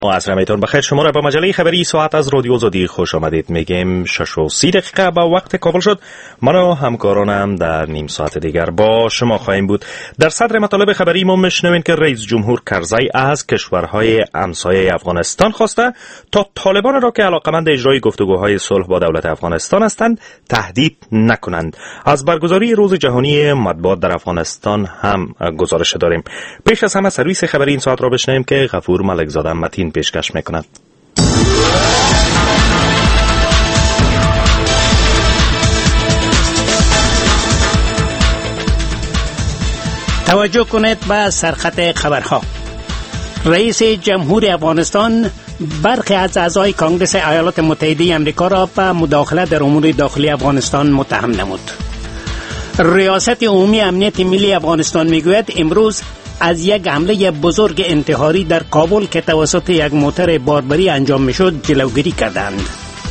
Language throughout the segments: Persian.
عصر میتون بخیر. شما را به مجله خبری ساعت از رادیو آزادی خوش آمدید. میگیم 6:30 با وقت کابل شد. من و همکارانم در نیم ساعت دیگر با شما خواهیم بود. در صدر مطالب خبری ما میشنوین که رئیس جمهور کرزی از کشورهای همسایه افغانستان خواسته تا طالبان را که علاقمند اجرای گفتگوهای صلح با دولت افغانستان هستند تهدید نکنند. از برگزاری روز جهانی مطبوعات در افغانستان هم گزارش داریم. پیش از همه سرویس خبری این ساعت را بشنویم که غفور ملکزاده متین پیشکش میکند. توجه کنید به سرخط خبرها. رئیس جمهور افغانستان برخی از اعضای کانگرس ایالات متحده آمریکا را به مداخله در امور داخلی افغانستان متهم نمود. ریاست عمومی امنیت ملی افغانستان میگوید امروز از یک حمله بزرگ انتحاری در کابل که توسط یک موتر باربری انجام میشد جلوگیری کردند.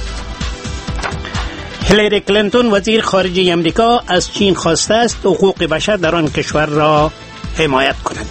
هیلاری کلینتون وزیر خارجه آمریکا از چین خواسته است حقوق بشر در آن کشور را حمایت کند.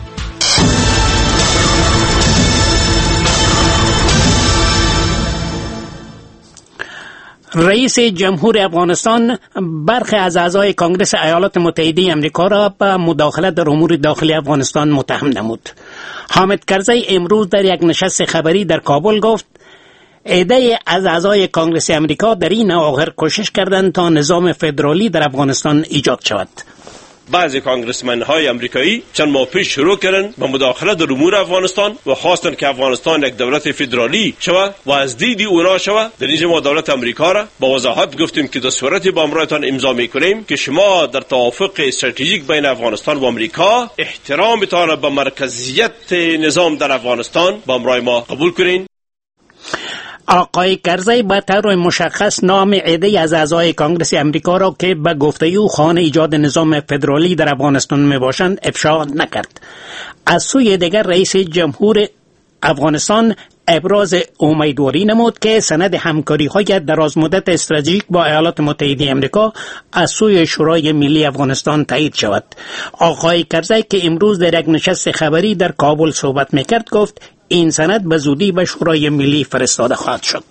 رئیس جمهور افغانستان برخی از اعضای کانگرس ایالات متحده آمریکا را به مداخله در امور داخلی افغانستان متهم نمود. حامد کرزی امروز در یک نشست خبری در کابل گفت عده از اعضای کانگرس آمریکا در این اواخر کوشش کردند تا نظام فدرالی در افغانستان ایجاد شود. بعضی کانگرسمن‌های آمریکایی چند ماه پیش شروع کردند به مداخله در امور افغانستان و خواستند که افغانستان یک دولت فدرالی شود و از دید اونا شود. در اینجا ما دولت آمریکا را با وضاحت گفتیم که در صورتی با امرایتان امضا می‌کنیم که شما در توافق استراتژیک بین افغانستان و آمریکا احترامتان را به مرکزیت نظام در افغانستان با امرای ما قبول کنین. آقای کرزی به طور مشخص نام عده از اعضای کانگرس امریکا را که به گفته او خواهان ایجاد نظام فدرالی در افغانستان میباشند افشا نکرد. از سوی دیگر رئیس جمهور افغانستان ابراز امیدواری نمود که سند همکاری‌های درازمدت استراتژیک با ایالات متحده آمریکا از سوی شورای ملی افغانستان تایید شود. آقای کرزی که امروز در یک نشست خبری در کابل صحبت میکرد گفت این سند به زودی به شورای ملی فرستاده خواهد شد.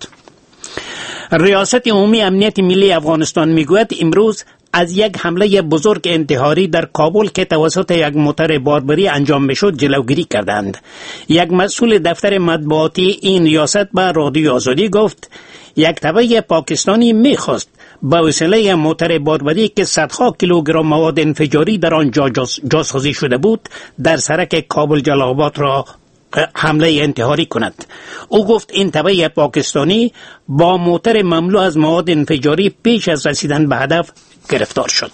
ریاست عمومی امنیت ملی افغانستان میگوید امروز از یک حمله بزرگ انتحاری در کابل که توسط یک موتر باربری انجام میشد جلوگیری کردند. یک مسئول دفتر مطبوعاتی این ریاست به رادیو آزادی گفت یک تبع پاکستانی میخواست با وسیله موتر باربری که صدها کیلوگرم مواد انفجاری در آن جاسازی شده بود در سرک کابل جلال آباد را حمله انتحاری کند. او گفت این تبع پاکستانی با موتر مملو از مواد انفجاری پیش از رسیدن به هدف گرفتار شد.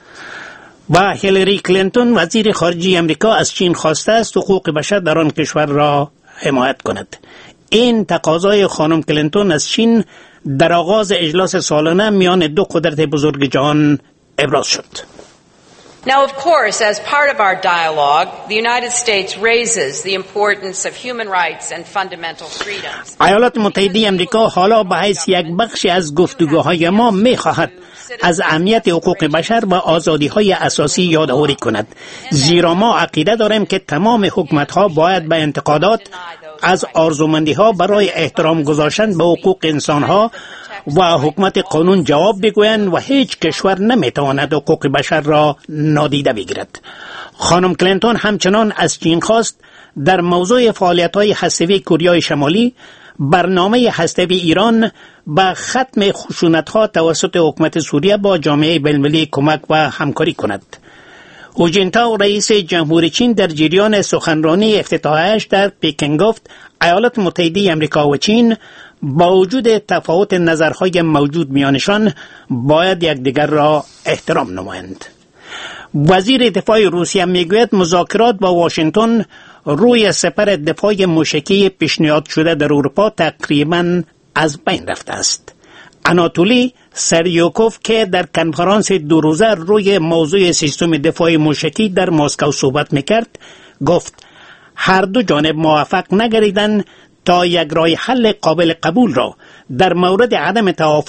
و هیلاری کلینتون وزیر خارجه آمریکا از چین خواسته است حقوق بشر در آن کشور را حمایت کند. این تقاضای خانم کلینتون از چین در آغاز اجلاس سالانه میان دو قدرت بزرگ جهان ابراز شد. Now, of course, as part of our dialogue, the United States raises the importance of human rights and fundamental freedoms. ایالات متحده آمریکا حالا به حیث یک بخشی از گفتگوهای ما می‌خواهد از اهمیت حقوق بشر و آزادی‌های اساسی یادآوری کند، زیرا ما عقیده داریم که تمام حکومت‌ها باید به انتقادات از آرزومندی‌ها برای احترام گذاشتن به حقوق انسان‌ها و حکومت قانون جواب بگویند و هیچ کشور نمیتواند حقوق بشر را نادیده بگیرد. خانم کلینتون همچنان از چین خواست در موضوع فعالیت‌های هسته‌ای کره شمالی برنامه هسته‌ای ایران به ختم خشونت‌ها توسط حکومت سوریه با جامعه بین‌المللی کمک و همکاری کند. هو جینتائو رئیس جمهوری چین در جریان سخنرانی افتتاحیش در پکن گفت ایالات متحده آمریکا و چین با وجود تفاوت نظرهای موجود میانشان باید یکدیگر را احترام نمایند. وزیر دفاع روسیه میگوید مذاکرات با واشنگتن روی سپر دفاع موشکی پیشنهاد شده در اروپا تقریباً از بین رفته است. آناتولی سریوکوف که در کنفرانس دو روزه روی موضوع سیستم دفاع موشکی در مسکو صحبت میکرد گفت هر دو جانب موافق نگردیدند تا یک راه حل قابل قبول را در مورد عدم توافق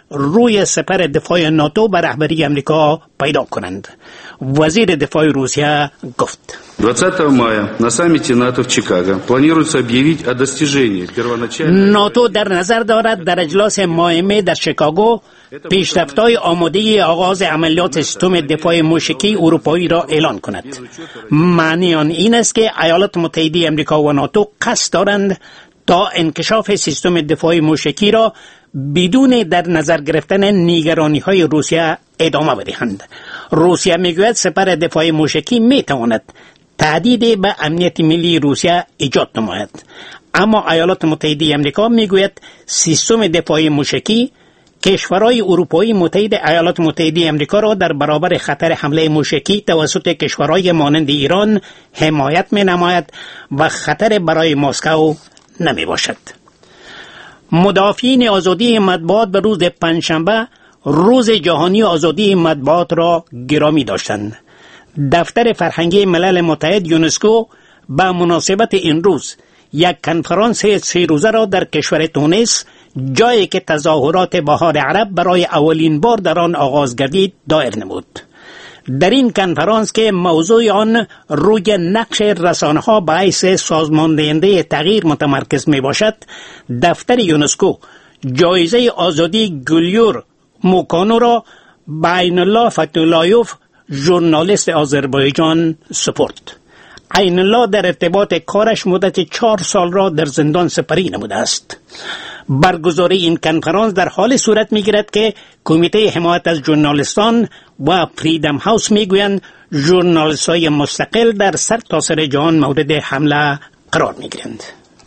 روی سپر دفاع ناتو به رهبری امریکا پیدا کنند. وزیر دفاع روسیه گفت 20 مая на саммите НАТО в Чикаго планируется объявить о достижении первоначальной ناتو در نظر دارد در اجلاس ماه می در شیکاگو پیشرفت‌های آماده آغاز عملیات سیستم دفاع موشکی اروپایی را اعلان کند. معنی آن این است که ایالات متحده آمریکا و ناتو قصد دارند تا انکشاف سیستم دفاع موشکی را بدون در نظر گرفتن نگرانی‌های روسیه ادامه بدهند. روسیه میگوید سپر دفاع موشکی میتواند تهدید به امنیت ملی روسیه ایجاد نماید، اما ایالات متحده آمریکا میگوید سیستم دفاع موشکی کشورهای اروپایی متحد ایالات متحده آمریکا را در برابر خطر حمله موشکی توسط کشورهای مانند ایران حمایت می‌نماید و خطر برای مسکو نمیباشد. مدافعین آزادی مطبوعات به روز پنجشنبه روز جهانی آزادی مطبوعات را گرامی داشتند. دفتر فرهنگی ملل متحد یونسکو به مناسبت این روز یک کنفرانس 3 روزه را در کشور تونس، جایی که تظاهرات بهار عرب برای اولین بار در آن آغاز گردید، دایر نمود. در این کنفرانس که موضوع آن روی نقش رسانه‌ها به حیث سازماندهنده تغییر متمرکز می باشد، دفتر یونسکو جایزه آزادی گلیور موکانو را به عین الله فتولایوف ژورنالیست آذربایجان سپرد. عین الله در ارتباط کارش مدت 4 سال را در زندان سپری نموده است. برگزاری این کنفرانس در حال صورت می‌گیرد که کمیته حمایت از ژورنالیستان و فریدم هاوس میگویند ژورنالیست‌های مستقل در سرتاسر جهان مورد حمله قرار می‌گیرند.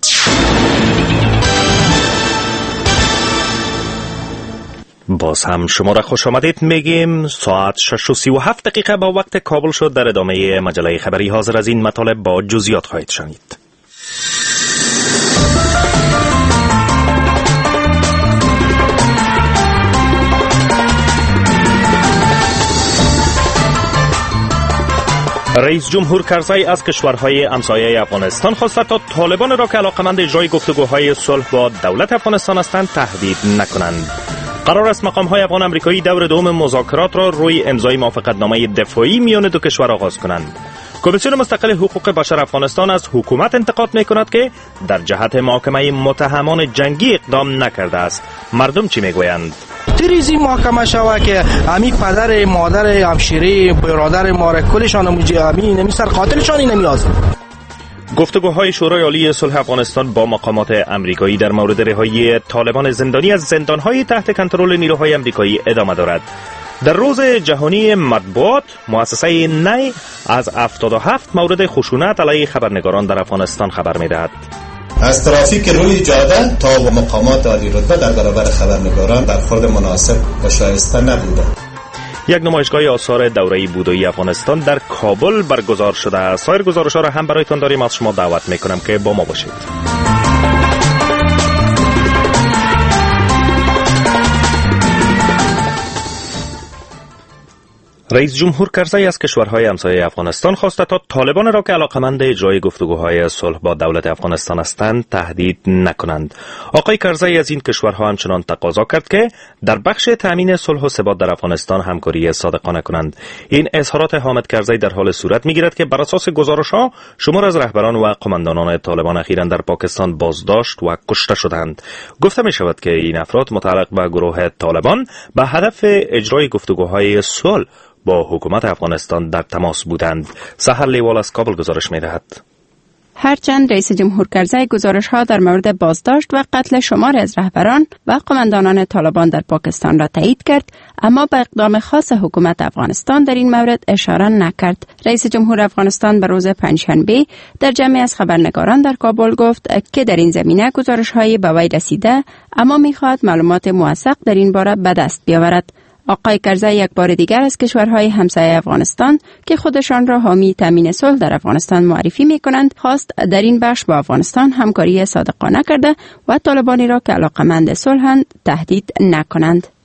باز هم شما را خوش آمدید میگیم. ساعت 6:37 با وقت کابل شد. در ادامه مجله خبری حاضر از این مطالب با جزئیات خواهید شنید. رئیس جمهور کرزی از کشورهای همسایه افغانستان خواسته تا طالبان را که علاقمند اجرای گفتگوهای صلح با دولت افغانستان هستند تهدید نکنند. قرار است مقام‌های افغان امریکایی دور دوم مذاکرات را روی امضای موافقتنامه دفاعی میان دو کشور آغاز کنند. کمیسیون مستقل حقوق بشر افغانستان از حکومت انتقاد می‌کند که در جهت محاکمه متهمان جنگی اقدام نکرده است. مردم چی میگویند؟ تریزی محاکمه شوه که امی پدر مادر همشیره برادر ما را کلشان نمی سر قاتلشان نمیاز. گفتگوهای شورای عالی صلح افغانستان با مقامات امریکایی در مورد رهایی طالبان زندانی از زندانهای تحت کنترل نیروهای امریکایی ادامه دارد. در روز جهانی مطبوعات مؤسسه نی از 77 مورد خشونت علیه خبرنگاران در افغانستان خبر می‌دهد. از ترافیک روی جاده تا مقامات عالی رتبه در برابر خبرنگاران برخورد مناسب و شایسته نبوده. یک نمایشگاه آثار دوره بودایی افغانستان در کابل برگزار شده است. سایر گزارش‌ها را هم برایتان داریم. از شما دعوت می‌کنم که با ما باشید. رئیس جمهور کرزی از کشورهای همسایه افغانستان خواسته تا طالبان را که علاقمند اجرای گفتگوهای صلح با دولت افغانستان هستند تهدید نکنند. آقای کرزی از این کشورها همچنان تقاضا کرد که در بخش تامین صلح و ثبات در افغانستان همکاری صادقانه کنند. این اظهارات حامد کرزی در حال صورت می‌گیرد که بر اساس گزارش‌ها شمار از رهبران و قماندانان طالبان اخیراً در پاکستان بازداشت و کشته شدند. گفته می‌شود که این افراد متعلق به گروه طالبان به هدف اجرای گفتگوهای صلح با حکومت افغانستان در تماس بودند. سحر لیوال از کابل گزارش می‌دهد. هرچند رئیس جمهور کرزی گزارش‌ها در مورد بازداشت و قتل شماری از رهبران و قماندانان طالبان در پاکستان را تایید کرد، اما به اقدام خاص حکومت افغانستان در این مورد اشاره نکرد. رئیس جمهور افغانستان به روز پنجشنبه در جمعی از خبرنگاران در کابل گفت که در این زمینه گزارش‌های به وی رسیده، اما می‌خواهد معلومات موثق در این باره به دست بیاورد. آقای کرزی یک بار دیگر از کشورهای همسایه افغانستان که خودشان را حامی تامین صلح در افغانستان معرفی می‌کنند، خواست در این بخش با افغانستان همکاری صادقانه کرده و طالبانی را که علاقمند صلحند تهدید نکنند.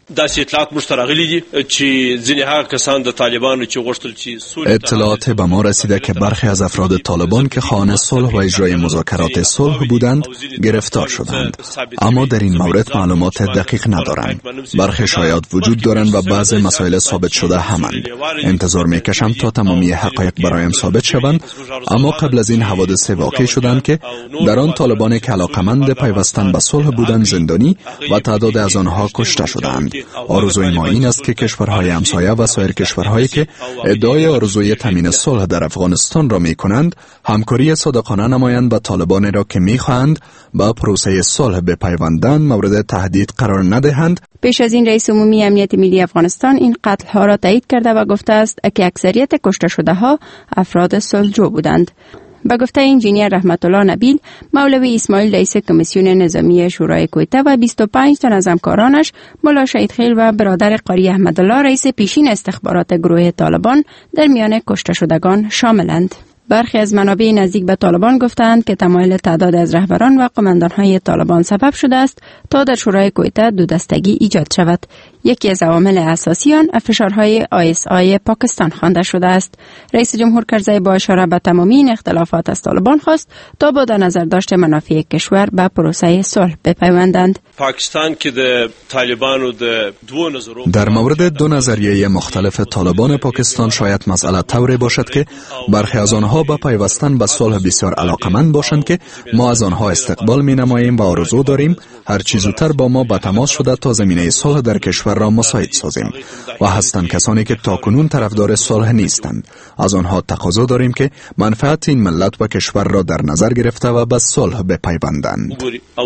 داسې اطلاعات مشترغلي دي چې ځینې هغه کسان د طالبانو چې غوښتل چې اطلاعات به ما رسیده که برخی از افراد طالبان که خواهان صلح و اجرای مذاکرات صلح بودند گرفتار شدند، اما در این مورد معلومات دقیق ندارم. برخی شایعات وجود دارند و بعض مسائل ثابت شده همند. انتظار میکشم تا تمامی حقایق برایم ثابت شوند، اما قبل از این حوادث واقع شدند که در آن طالبان که علاقمند پیوستن به صلح بودند زندانی و تعداد از آنها کشته شدند. آرزوی ما این است که کشورهای همسایه و سایر کشورهایی که ادعای آرزوی تامین صلح در افغانستان را میکنند همکاری صادقانه نمایند و طالبان را که میخواهند با پروسه صلح بپیوندند مورد تهدید قرار ندهند. پیش از این رئیس عمومی امنیت ملی افغانستان این قتل ها را تایید کرده و گفته است که اکثریت کشته شده ها افراد صلحجو بودند. به گفته انجینیر رحمت الله نبیل، مولوی اسماعیل رئیس کمیسیون نظامی شورای کویته و 25 تن از همکارانش، ملا شهیدخیل و برادر قاری احمدالله رئیس پیشین استخبارات گروه طالبان در میان کشته شدگان شاملند. برخی از منابع نزدیک به طالبان گفتند که تمایل تعداد از رهبران و قماندانهای طالبان سبب شده است تا در شورای کویته دو دستگی ایجاد شود. یکی از عوامل اساسی آن فشارهای ISI پاکستان خوانده شده است. رئیس جمهور کرزی با اشاره به تمامی این اختلافات از طالبان خواست تا با در نظر داشت منافع کشور به پروسه صلح بپیوندند. پاکستان که د طالبانو در مورد دو نظریه مختلف طالبان پاکستان شاید مسئله طوری باشد که برخی از آنها با پیوستن به صلح بسیار علاقمند باشند که ما از آنها استقبال می‌نماییم و آرزو داریم هر چه زودتر با ما به تماس شده تا زمینه صلح در کشور را مساعد سازیم و هستند کسانی که تاکنون طرفدار صلح نیستند. از آنها تقاضا داریم که منفعت این ملت و کشور را در نظر گرفته و به صلح بپیوندند.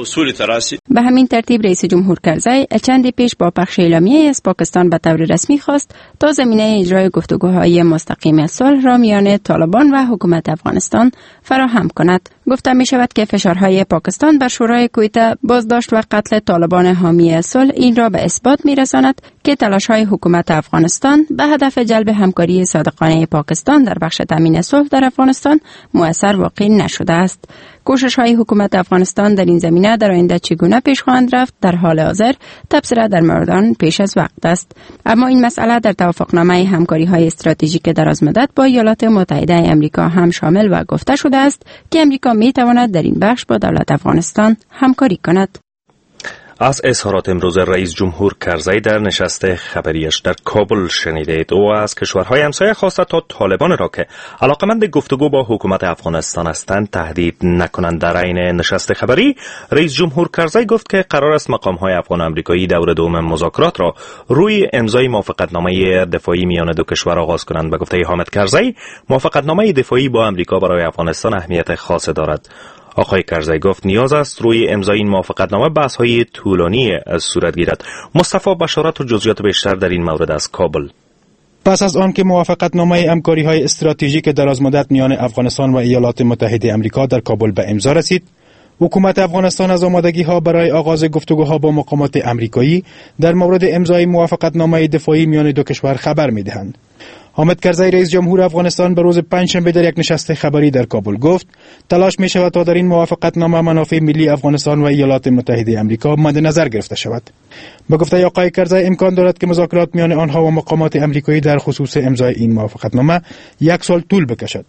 به همین ترتیب رئیس جمهور کرزی چندی پیش با پخش اعلامیه از پاکستان به طور رسمی خواست تا زمینه اجرای گفتگوهای مستقیم صلح را میان طالبان و حکومت افغانستان فراهم کند. گفته می شود که فشارهای پاکستان بر شورای کویته بازداشت و قتل طالبان حامی صلح این را به اثبات می رساند که تلاش‌های حکومت افغانستان به هدف جلب همکاری صادقانه پاکستان در بخش تامین صلح در افغانستان مؤثر واقع نشده است. کوشش‌های حکومت افغانستان در این زمینه در آینده چگونه پیش خواهند رفت در حال حاضر تبصره در مورد پیش از وقت است. اما این مسئله در توافقنامه همکاری‌های استراتژیک درازمدت با ایالات متحده آمریکا هم شامل و گفته شده است که آمریکا می‌تواند در این بخش با دولت افغانستان همکاری کند. از اظهارات امروز رئیس جمهور کرزی در نشست خبریش در کابل شنیدید. او از کشورهای همسایه خواسته تا طالبان را که علاقمند گفتگو با حکومت افغانستان هستند تهدید نکنند. در عین نشست خبری رئیس جمهور کرزی گفت که قرار است مقام‌های افغان و آمریکایی دور دوم مذاکرات را روی امضای موافقتنامه دفاعی میان دو کشور آغاز کنند. به گفته حامد کرزی موافقتنامه دفاعی با آمریکا برای افغانستان اهمیت خاصی دارد. آقای کرزی گفت نیاز است روی امضای این موافقتنامه بحث‌های طولانی صورت گیرد. مصطفی بشارت و جزئیات بیشتر در این مورد از کابل. پس از آن که موافقتنامه همکاری‌های استراتژیک درازمدت میان افغانستان و ایالات متحده آمریکا در کابل به امضا رسید، حکومت افغانستان از آمادگی‌ها برای آغاز گفتگوها با مقامات آمریکایی در مورد امضای موافقتنامه دفاعی میان دو کشور خبر می‌دهند. حامد کرزی رئیس جمهور افغانستان به روز پنجشنبه در یک نشست خبری در کابل گفت تلاش می شود تا در این موافقتنامه منافع ملی افغانستان و ایالات متحده آمریکا مد نظر گرفته شود. به گفته آقای کرزی امکان دارد که مذاکرات میان آنها و مقامات آمریکایی در خصوص امضای این موافقتنامه یک سال طول بکشد.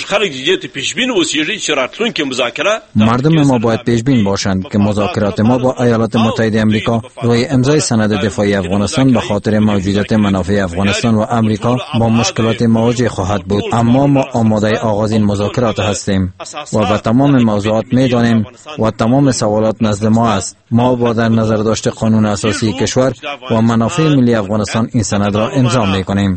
مردم ما باید پیشبین باشند که مذاکرات ما با ایالات متحده آمریکا روی امضای سند دفاعی افغانستان به خاطر موجودیت منافع افغانستان و آمریکا با مشکلات مواجه خواهد بود، اما ما آماده آغاز این مذاکرات هستیم و به تمام موضوعات می‌دانیم و تمام سوالات نزد ما است. ما با در نظر داشت قانون اساسی کشور و منافع ملی افغانستان این سند را امضا می‌کنیم.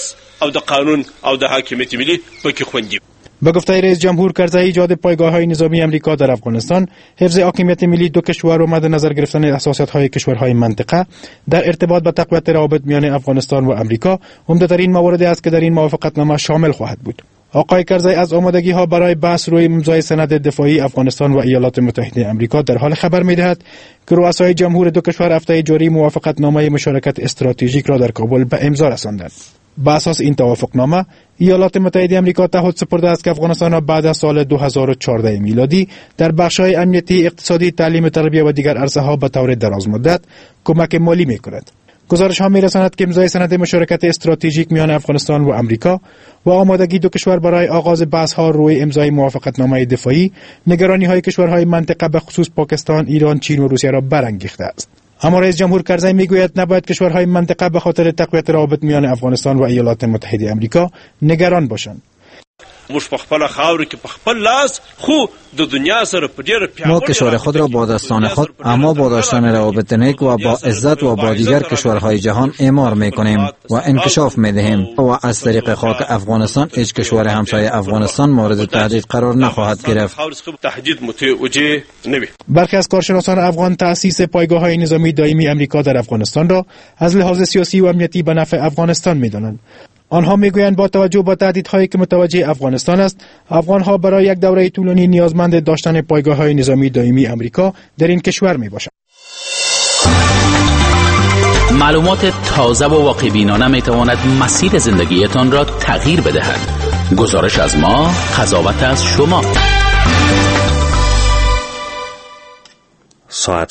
به گفته رئیس جمهور کرزی ایجاد پایگاه‌های نظامی آمریکا در افغانستان، حفظ حاکمیت ملی دو کشور و مد نظر گرفتن اساسیت‌های کشورهای منطقه در ارتباط با تقویت روابط میان افغانستان و آمریکا عمده‌ترین مواردی است که در این موافقتنامه شامل خواهد بود. آقای کرزی از آمادگی‌ها برای بحث روی امضای سند دفاعی افغانستان و ایالات متحده آمریکا در حال خبر می‌دهد که رؤسای جمهور دو کشور هفته جاری موافقتنامه مشارکت استراتژیک را در کابل به امضا رساندند. با اساس این توافقنامه ایالات متحده آمریکا تعهد سپرده است که افغانستان را بعد از سال 2014 میلادی در بخش‌های امنیتی، اقتصادی، تعلیم، تربیت و دیگر عرصه‌ها به طور درازمدت کمک مالی می‌کند. گزارش ها می‌رساند که امضای سند مشارکت استراتژیک میان افغانستان و آمریکا و آمادگی دو کشور برای آغاز بحث‌ها روی امضای موافقتنامه دفاعی نگرانی‌های کشورهای منطقه به خصوص پاکستان، ایران، چین و روسیه را برانگیخته است. اما رئیس جمهور کرزی میگوید نباید کشورهای منطقه به خاطر تقویت روابط میان افغانستان و ایالات متحده آمریکا نگران باشند. ما کشور خود را با دستان خود اما با داشتن روابط نیک و با عزت و با دیگر کشورهای جهان اعمار میکنیم و انکشاف میدهیم و از طریق خاک افغانستان هیچ کشور همسایه افغانستان مورد تهدید قرار نخواهد گرفت. برخی از کارشناسان افغان تأسیس پایگاه‌های نظامی دائمی آمریکا در افغانستان را از لحاظ سیاسی و امنیتی به نفع افغانستان می‌دانند. آنها میگویند با توجه به تهدیدهایی که متوجه افغانستان است، افغانها برای یک دوره طولانی نیازمند داشتن پایگاه‌های نظامی دائمی آمریکا در این کشور میباشند. معلومات تازه و واقع‌بینانه میتواند مسیر زندگیتان را تغییر بدهد. گزارش از ما، قضاوت از شما. ساعت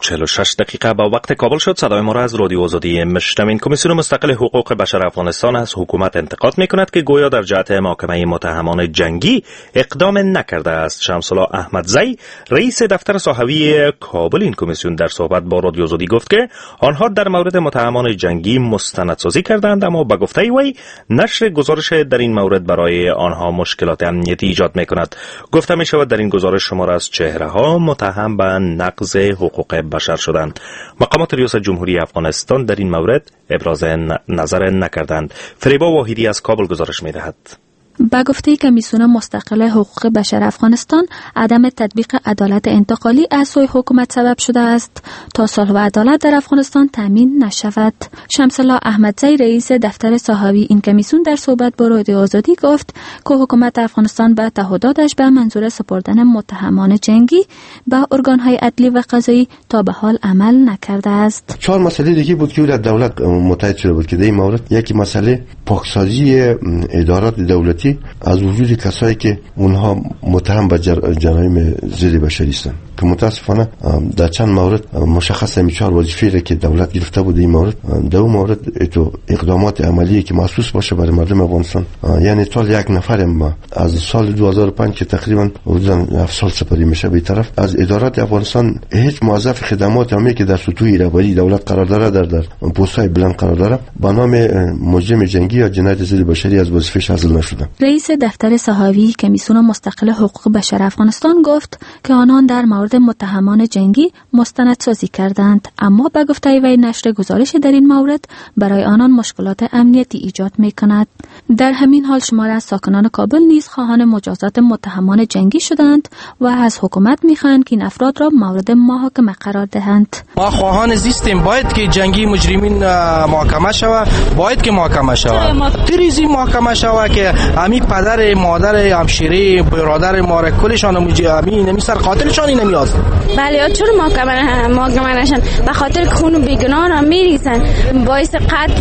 6:46 با وقت کابل شد. صدای ما را از رادیو آزادی میشنوید. کمیسیون مستقل حقوق بشر افغانستان از حکومت انتقاد میکند که گویا در جهت محاکمه متهمان جنگی اقدام نکرده است. شمس الله احمدزی، رئیس دفتر صحوی کابل این کمیسیون، در صحبت با رادیو آزادی گفت که آنها در مورد متهمان جنگی مستندسازی کردند، اما به گفته وی نشر گزارش در این مورد برای آنها مشکلات امنیتی ایجاد میکند. گفته میشود در این گزارش شمار از چهره‌ها متهم به نقض حقوق بشر شدند. مقامات ریاست جمهوری افغانستان در این مورد ابراز نظر نکردند. فریبا واحدی از کابل گزارش می‌دهد. با گفته کمیسیون مستقل حقوق بشر افغانستان، عدم تطبیق عدالت انتقالی از سوی حکومت سبب شده است تا صلح و عدالت در افغانستان تامین نشود. شمس الله احمدزی، رئیس دفتر صحوی این کمیسیون، در صحبت با رادیو آزادی گفت که حکومت افغانستان به تعهداتش به منظور سپردن متهمان جنگی به ارگان‌های عدلی و قضایی تا به حال عمل نکرده است. 4 مسئله دیگه بود که دولت متحد شده بود که در این مورد یکی مسئله پاکسازی ادارات دولتی از وجود کسایی که اونها متهم به جرایم ضد بشری هستند، که متاسفانه در چند مورد مشخص همین 4 وظیفه‌ای که دولت گرفته بود این مورد، در اون مورد اقدامات عملی که محسوس باشه برای مردم افغانستان، یعنی تا یک نفر ما از سال 2005 که تقریبا حدود 7 سال سپری میشه به طرف از ادارات افغانستان هیچ موظف خدمات عمومی که در سطوح رهبری دولت قرار داره در پست‌های بلند قرار داره با نام مجرم جنگی یا جنایت ضد بشری از وظیفه‌اش حاصل نشده. رئیس دفتر صحوی کمیسیون مستقل حقوق بشر افغانستان گفت که آنان در مورد متهمان جنگی مستندسازی کردند، اما به گفته وی نشر گزارش در این مورد برای آنان مشکلات امنیتی ایجاد می‌کند. در همین حال شمار از ساکنان کابل نیز خواهان مجازات متهمان جنگی شدند و از حکومت می‌خواهند که این افراد را مورد محاکمه قرار دهند. ما خواهان زیستیم، باید که جنگی مجرمین محاکمه شود، باید که محاکمه شود، تریزی محاکمه شود که همین پدر مادر همشیره برادر ما را کلشان نمی سر قاتلشان نمیاز. بله، چرا محاکمه نشن؟ به خاطر خون بیگناه را میریزن، باعث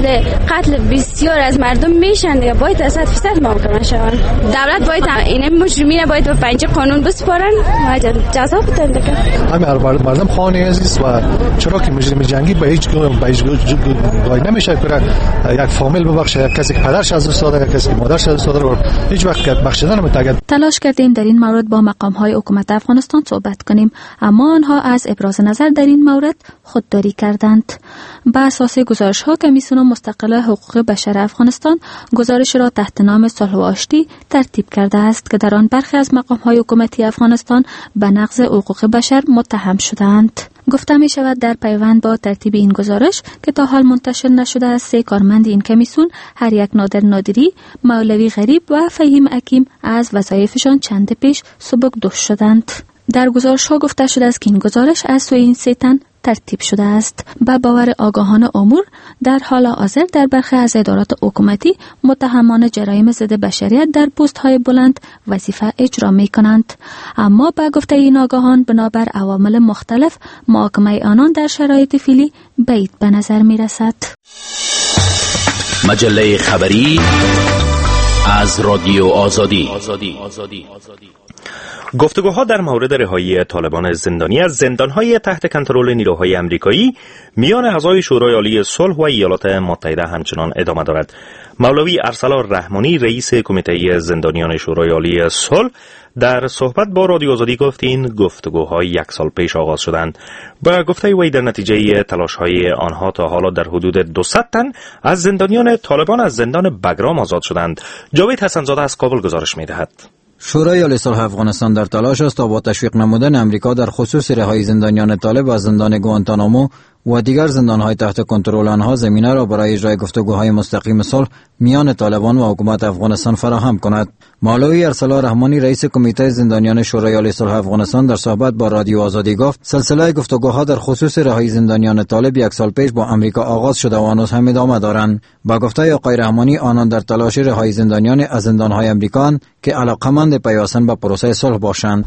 قتل بسیار از مردم میشن دیگه. باید 100% محاکمه شون. دولت باید این مجرمین باید به پنجه قانون بسپارن و جزا بدن دیگه. همه مردم خانه عزیز و چرا که مجرم جنگی به هیچ گونه نمیشه که یک فامیل ببخشه، کسی که پدرش از دست داده، کسی که مادرش از دست داده، هیچ وقت بخشیدن نمی‌تونه. تلاش کردیم در این مورد با مقام‌های حکومت افغانستان صحبت کنیم، اما آنها از ابراز نظر در این مورد خودداری کردند. بر اساس گزارش‌ها کمیسیون مستقل حقوق بشر افغانستان گزارش را تحت نام صلح و آشتی ترتیب کرده است که در آن برخی از مقام‌های حکومتی افغانستان به نقض حقوق بشر متهم شدند. گفته می شود در پیوند با ترتیب این گزارش که تا حال منتشر نشده از 3 کارمند این کمیسیون، هر یک نادر نادری، مولوی غریب و فهیم حکیم، از وظایفشان چند پیش سبکدوش شدند. در گزارش ها گفته شده است که این گزارش از سوی این 3 تن ترتیب شده است. به باور آگاهان امور در حال حاضر در برخی از ادارات حکومتی متهمان جرایم ضد بشریت در پست های بلند وظیفه اجرا می کنند، اما به گفته این آگاهان بنابر عوامل مختلف محاکمه آنان در شرایط فعلی بعید به نظر می رسد. مجله خبری از رادیو آزادی. گفتگوها در مورد رهایی طالبان زندانی از زندانهای تحت کنترل نیروهای آمریکایی میان اعضای شورای عالی صلح و ایالات متحده همچنان ادامه دارد. مولوی ارسلان رحمانی رئیس کمیته زندانیان شورای عالی صلح در صحبت با رادیو آزادی گفت این گفتگوها 1 سال پیش آغاز شدند. با گفته وی در نتیجه تلاش‌های آنها تا حالا در حدود 200 تن از زندانیان طالبان از زندان بگرام آزاد شدند. جاوید حسن‌زاده از کابل گزارش می‌دهد. شورای عالی صلح افغانستان در تلاش است تا با تشویق نمودن امریکا در خصوص رهایی زندانیان طالب از زندان گوانتانامو و دیگر زندانهای تحت کنترل آنها زمینه را برای اجرای گفتگوهای مستقیم صلح میان طالبان و حکومت افغانستان فراهم کند. مولوی ارسلان رحمانی رئیس کمیته زندانیان شورای عالی صلح افغانستان در صحبت با رادیو آزادی گفت سلسله گفتگوها در خصوص رهایی زندانیان طالب 1 سال پیش با امریکا آغاز شده و هنوز هم ادامه دارند. با گفته آقای رحمانی آنان در تلاش رهایی زندانیان از زندانهای آمریکا که علاقمند پیوستن به پروسه صلح باشند.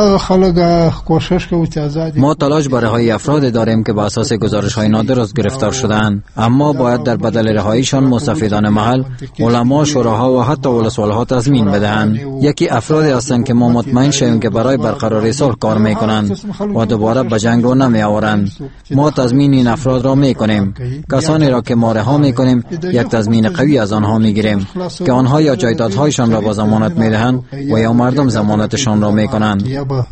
ما تلاش برای رهایی افراد داریم که بر اساس گزارش‌های نادر گرفتار شدند، اما باید در بدل رهاییشان مستفیدان محل، علما، شوراها و حتی ولسوالها تضمین بدهند. یکی افرادی هستند که ما مطمئن شویم که برای برقراری صلح کار میکنند و دوباره به جنگ رو نمی آورند. ما تضمین این افراد را میکنیم. کسانی را که ما رها میکنیم یک تضمین قوی از آنها میگیریم که آنها یا جایدادهایشان را با ضمانت میدهند و یا مردم ضمانتشان را میکنند.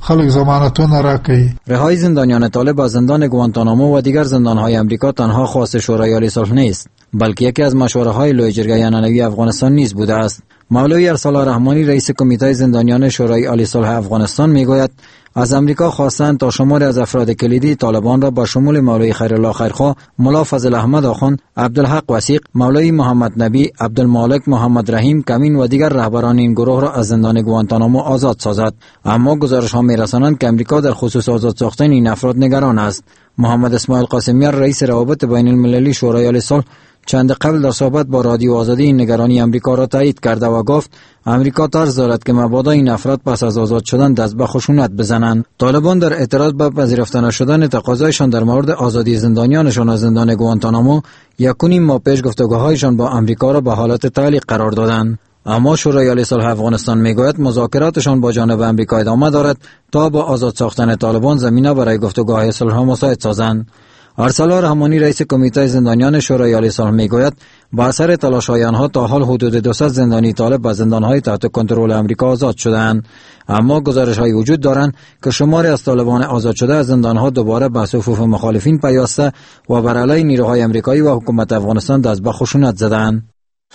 رهایی زندانیان طالب از زندان گوانتانامو و دیگر زندانهای امریکا تنها خواست شورای عالی صلح نیست، بلکه یکی از مشوره‌های لوی جرگه عنعنوی افغانستان نیز بوده است. مولوی ارسلان رحمانی رئیس کمیته زندانیان شورای عالی صلح افغانستان میگوید از امریکا خواستند تا شماری از افراد کلیدی طالبان را با شمول مولوی خیرالله خیرخواه، ملا فضل احمد آخوند، عبدالحق وثیق، مولوی محمد نبی، عبدالمالک محمد رحیم کمین و دیگر رهبران این گروه را از زندان گوانتانامو آزاد سازد. اما گزارش‌ها می‌رسانند که امریکا در خصوص آزاد ساختن این افراد نگران است. محمد اسماعیل قاسمیار رئیس روابط بین المللی شورای عالی صلح چند قبل در صحبت با رادیو آزادی این نگرانی امریکا را تایید کرده و گفت امریکا طرز دارد که مبادا این افراد پس از آزاد شدن دست به خشونت بزنند. طالبان در اعتراض به پذیرفته نشدن تقاضایشان در مورد آزادی زندانیانشان از زندان گوانتانامو 1.5 ماه پیش گفتگوهایشان با امریکا را به حالت تعلیق قرار دادند. اما شورای عالی صلح افغانستان میگوید مذاکراتشان با جانب امریکا ادامه دارد تا با آزاد ساختن طالبان زمینه برای گفتگوهای صلح مساعد سازند. ارسلان رحمانی رئیس کمیته زندانیان شورای عالی صلح میگوید با اثر تلاش‌های آنها تا حال حدود 200 زندانی طالب از زندان‌های تحت کنترل امریکا آزاد شدند، اما گزارش‌های وجود دارند که شماری از طالبان آزاد شده از زندان‌ها دوباره به صفوف مخالفین پیوسته و بر علیه نیروهای آمریکایی و حکومت افغانستان دست به خشونت زدند.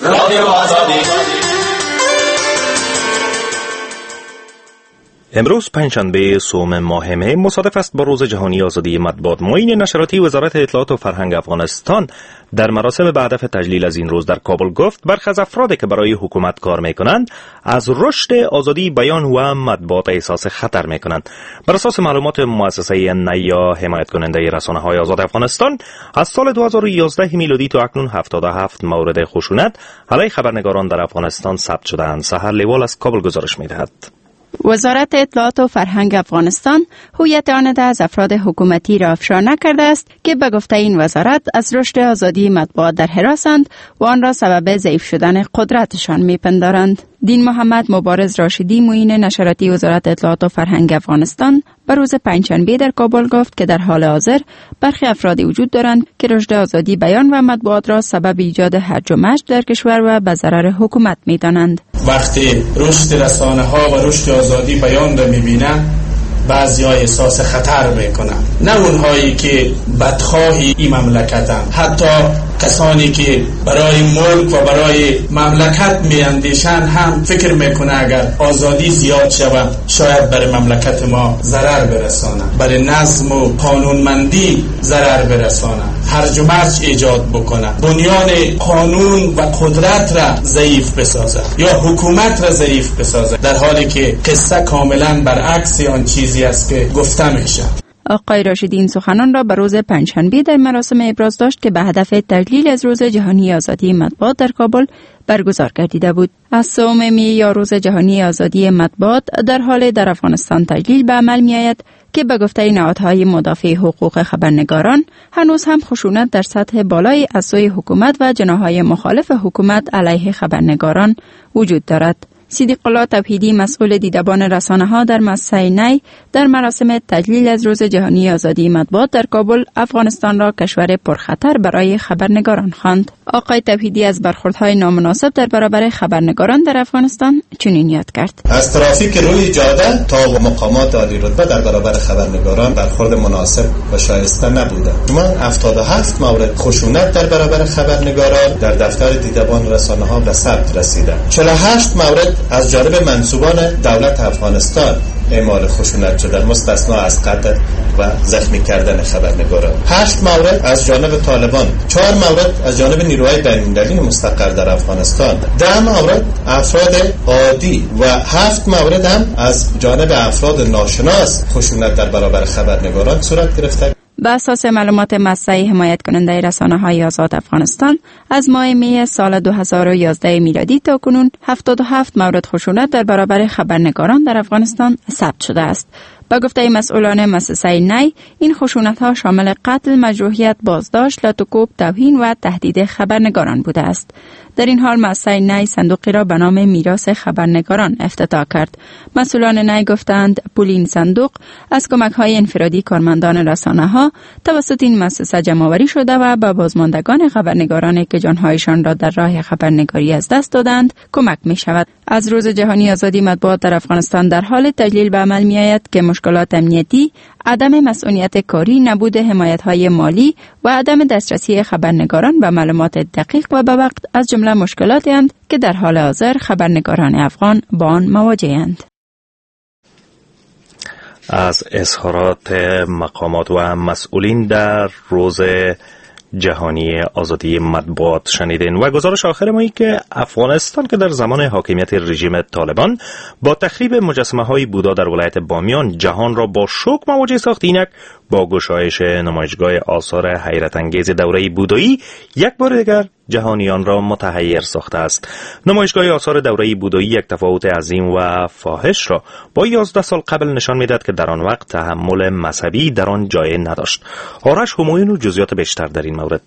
امروز پنجشنبه سوم ماه مه مصادف است با روز جهانی آزادی مطبوعات. معین نشراتی وزارت اطلاعات و فرهنگ افغانستان در مراسم به هدف تجلیل از این روز در کابل گفت برخی از افرادی که برای حکومت کار میکنند از رشد آزادی بیان و مطبوعات احساس خطر میکنند. بر اساس معلومات مؤسسه نیا حمایت کننده رسانه‌های آزاد افغانستان از سال 2011 میلادی تا اکنون 77 مورد خشونت علیه خبرنگاران در افغانستان ثبت شده‌اند. سحر لیوال از کابل گزارش میدهد. وزارت اطلاعات و فرهنگ افغانستان هویت آن از افراد حکومتی را افشا نکرده است که به گفته این وزارت از رشد آزادی مطبوعات در حراسند و آن را سبب ضعیف شدن قدرتشان میپندارند. دین محمد مبارز راشدی معین نشراتی وزارت اطلاعات و فرهنگ افغانستان به روز پنجشنبه در کابل گفت که در حال حاضر برخی افرادی وجود دارند که رشد آزادی بیان و مطبوعات را سبب ایجاد هرج و مرج در کشور و به ضرر حکومت می‌دانند. وقتی رشد رسانه‌ها و رشد آزادی بیان را می‌بینند بعضی‌ها احساس خطر میکنن، نه اونهایی که بدخواهی این مملکتن، حتی کسانی که برای ملک و برای مملکت میاندیشن هم فکر میکنه اگر آزادی زیاد شود شاید برای مملکت ما ضرر برسانه، برای نظم و قانونمندی ضرر برسانه، هرج و مرج ایجاد بکنه، بنیان قانون و قدرت را ضعیف بسازه یا حکومت را ضعیف بسازه، در حالی که قصه کاملا برعکس آن چیزی است که گفته میشه. آقای راشدی این سخنان را به روز پنجشنبه در مراسم ابراز داشت که به هدف تجلیل از روز جهانی آزادی مطبوعات در کابل برگزار گردیده بود. از 3 می یا روز جهانی آزادی مطبوعات در حال در افغانستان تجلیل به عمل می آید که به گفته نهادهای مدافع حقوق خبرنگاران هنوز هم خشونت در سطح بالای از سوی حکومت و جناحهای مخالف حکومت علیه خبرنگاران وجود دارد. صدیق الله توحیدی مسئول دیدبان رسانه‌ها در مؤسسه نی در مراسم تجلیل از روز جهانی آزادی مطبوعات در کابل افغانستان را کشور پرخطر برای خبرنگاران خواند. آقای توحیدی از برخوردهای نامناسب در برابر خبرنگاران در افغانستان چنین یاد کرد: از ترافیک روی جاده تا و مقامات عالی رتبه در برابر خبرنگاران برخورد مناسب و شایسته نبوده. من 77 مورد خشونت در برابر خبرنگاران در دفتر دیدبان رسانه‌ها به ثبت رسیده. 48 مورد از جانب منسوبان دولت افغانستان اعمال خشونت شده، مستثنا از قتل و زخمی کردن خبرنگاران. 8 مورد از جانب طالبان، 4 مورد از جانب نیروهای بین‌المللی مستقر در افغانستان، 10 مورد افراد عادی و 7 مورد هم از جانب افراد ناشناس خشونت در برابر خبرنگاران صورت گرفته. به اساس معلومات مؤسسه حمایت کننده رسانه‌های آزاد افغانستان از ماه می سال 2011 میلادی تا کنون 77 مورد خشونت در برابر خبرنگاران در افغانستان ثبت شده است. با گفته مسئولان مؤسسه نی، این خشونت‌ها شامل قتل، مجروحیت، بازداشت، لطوکوب، توهین و تهدید خبرنگاران بوده است. در این حال مؤسسه نی صندوقی را به نام میراث خبرنگاران افتتاح کرد. مسئولان نی گفتند پول این صندوق از کمک‌های انفرادی کارمندان رسانه‌ها توسط این مؤسسه جمع‌آوری شده و به بازماندگان خبرنگارانی که جان‌هایشان را در راه خبرنگاری از دست دادند کمک می‌شود. از روز جهانی آزادی مطبوعات در افغانستان در حال تجلیل به عمل می‌آید که مشکلات امنیتی، عدم مسئولیت کاری، نبود حمایت‌های مالی و عدم دسترسی خبرنگاران به معلومات دقیق و به وقت از جمله مشکلاتی اند که در حال حاضر خبرنگاران افغان با آن مواجه‌اند. از اظهارات مقامات و مسئولین در روز جهانی آزادی مطبوعات شنیدین. و گزارش آخر ما ای که افغانستان که در زمان حاکمیت رژیم طالبان با تخریب مجسمه‌های بودا در ولایت بامیان جهان را با شوک مواجه ساخت، اینک با گشایش نمایشگاه آثار حیرت انگیز دوره بودایی یک بار دیگر جهانیان را متحیر ساخته است. نمایشگاه آثار دوره بودایی یک تفاوت عظیم و فاحش را با 11 سال قبل نشان میداد که در آن وقت تحمل مذهبی در آن جای نداشت. آرش همایون و جزئیات بیشتر در این مورد.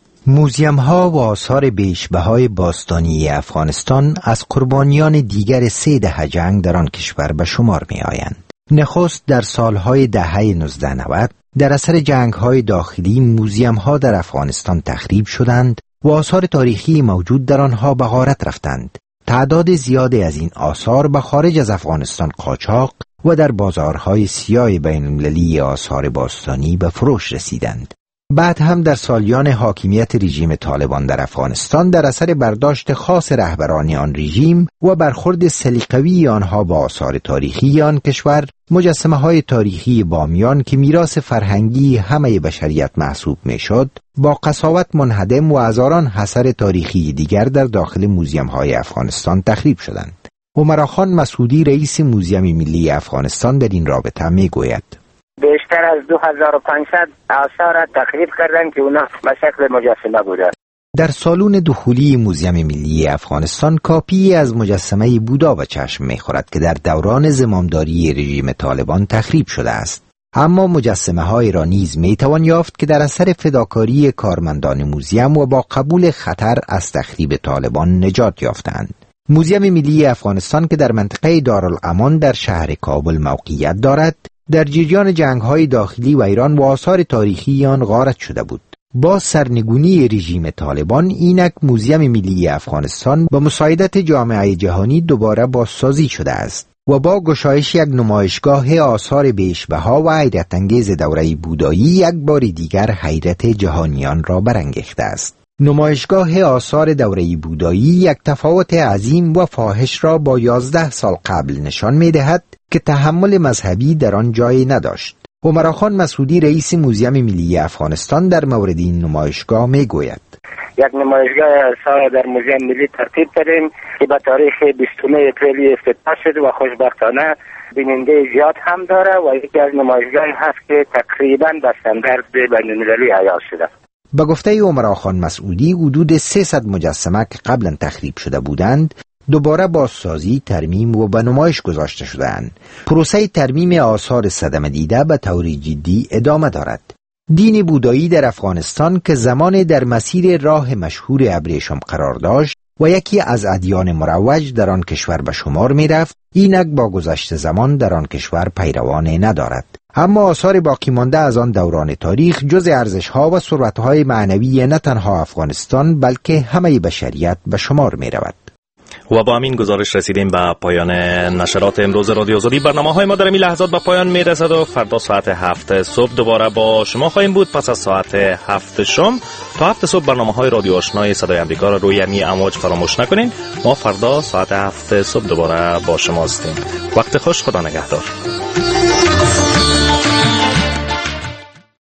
موزیم ها و آثار بیشبهای باستانی افغانستان از قربانیان دیگر 3 دهه جنگ در آن کشور به شمار می آیند. نخست در سالهای دهه 1990 در اثر جنگ‌های داخلی موزیم‌ها در افغانستان تخریب شدند و آثار تاریخی موجود در آنها به غارت رفتند. تعداد زیادی از این آثار به خارج از افغانستان قاچاق و در بازارهای سیاه بین‌المللی آثار باستانی به فروش رسیدند. بعد هم در سالیان حاکمیت رژیم طالبان در افغانستان در اثر برداشت خاص رهبران آن رژیم و برخورد سلیقه‌ای آنها با آثار تاریخی آن کشور، مجسمه‌های تاریخی بامیان که میراث فرهنگی همه بشریت محسوب میشد، با قساوت منهدم و هزاران اثر تاریخی دیگر در داخل موزیم‌های افغانستان تخریب شدند. عمرخان مسعودی رئیس موزیم ملی افغانستان در این رابطه میگوید: بیشتر از 2500 آثار تخریب کردند که اونا به شکل مجسمه بوده. در سالن دخولی موزیم ملی افغانستان کاپی از مجسمه بودا به چشم می‌خورد که در دوران زمامداری رژیم طالبان تخریب شده است. اما مجسمه های را نیز میتوان یافت که در اثر فداکاری کارمندان موزیم و با قبول خطر از تخریب طالبان نجات یافتند. موزیم ملی افغانستان که در منطقه دارالامان در شهر کابل موقعیت دارد، در جریان جنگ‌های داخلی و ایران و آثار تاریخی آن غارت شده بود. با سرنگونی رژیم طالبان اینک موزیم ملی افغانستان با مساعدت جامعه جهانی دوباره بازسازی شده است و با گشایش یک نمایشگاه آثار بیشبها و حیرت انگیز دوره بودایی یک بار دیگر حیرت جهانیان را برانگیخته است. نمایشگاه آثار دوره بودایی یک تفاوت عظیم و فاحش را با 11 سال قبل نشان می‌دهد که تحمل مذهبی در آن جای نداشت. عمرخان مسعودی رئیس موزیم ملی افغانستان در مورد این نمایشگاه میگوید: یک نمایشگاه آثار در موزیم ملی ترتیب دادیم که به تاریخ 20 اپریل افتتاح شد و خوشبختانه بیننده زیاد هم داره و یکی از نمایشگاهی هست که تقریبا به استاندارد بین‌المللی عیار شده. به گفته عمرخان مسعودی حدود 300 مجسمه که قبلا تخریب شده بودند دوباره بازسازی، ترمیم و به نمایش گذاشته شده‌اند. پروسه ترمیم آثار صدمه دیده به طور جدی ادامه دارد. دین بودایی در افغانستان که زمان در مسیر راه مشهور ابریشم قرار داشت و یکی از ادیان مروج در آن کشور به شمار می رفت، اینک با گذشت زمان در آن کشور پیروان ندارد. اما آثار باقی مانده از آن دوران تاریخ جز ارزش‌ها و ثروت‌های معنوی نه تنها افغانستان بلکه همه بشریت به شمار می رود. و با همین گزارش رسیدیم به پایان نشرات امروز رادیو آزادی. برنامه‌های ما در این لحظات به پایان میرسد و فردا ساعت 7 صبح دوباره با شما خواهیم بود. پس از ساعت 7 شام تا 7 صبح برنامه‌های رادیو آشنای صدای آمریکا را روی امی امواج فراموش نکنین. ما فردا ساعت 7 صبح دوباره با شما هستیم. وقت خوش، خدا نگهدار.